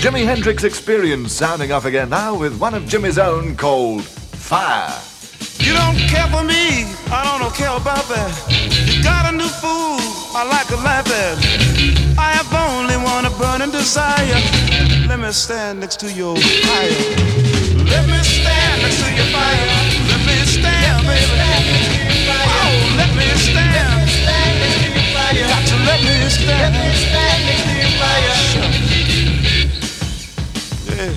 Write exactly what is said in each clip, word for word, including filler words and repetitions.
Jimi Hendrix Experience sounding off again now with one of Jimmy's own called Fire. You don't care for me, I don't care about that. You got a new fool, I like a like that. I have only one burning desire. Let me stand next to your fire. Let me stand next to your fire. Let me stand, baby. Oh, let me stand. You got to let me stand. Let me stand next to your fire. Yeah.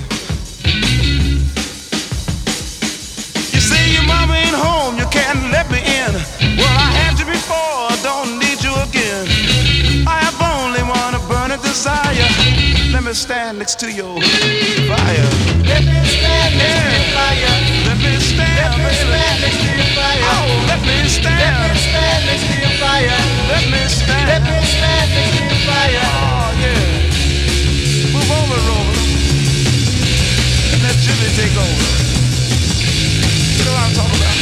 You say your mama ain't home, you can't let me in. Well, I had you before, I don't need you again. I have only one burning desire. Let me stand next to your fire. Let me stand next to your fire. Let me stand, let me stand next to your fire. Oh, let me stand. Let me stand next to your fire. Let me stand. Let me stand next to your fire. Oh yeah. Move over, Rover. And let Jimmy take over. You know what I'm talking about?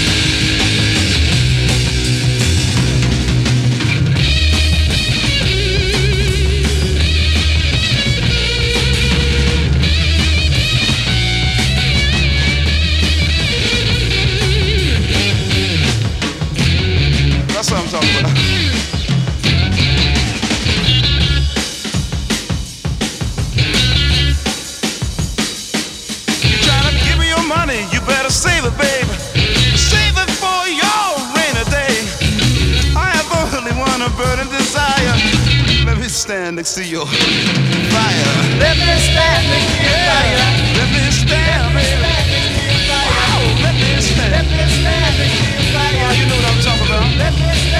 That's what I'm talking about. You trying to give me your money, you better save it, baby. Save it for your rainy day. I have only one burning desire. Let me stand next to your fire. Let me stand next to your fire. Let me stand, baby. Wow, let me stand. Let me stand next to your fire. You know what I'm talking about. Let me stand.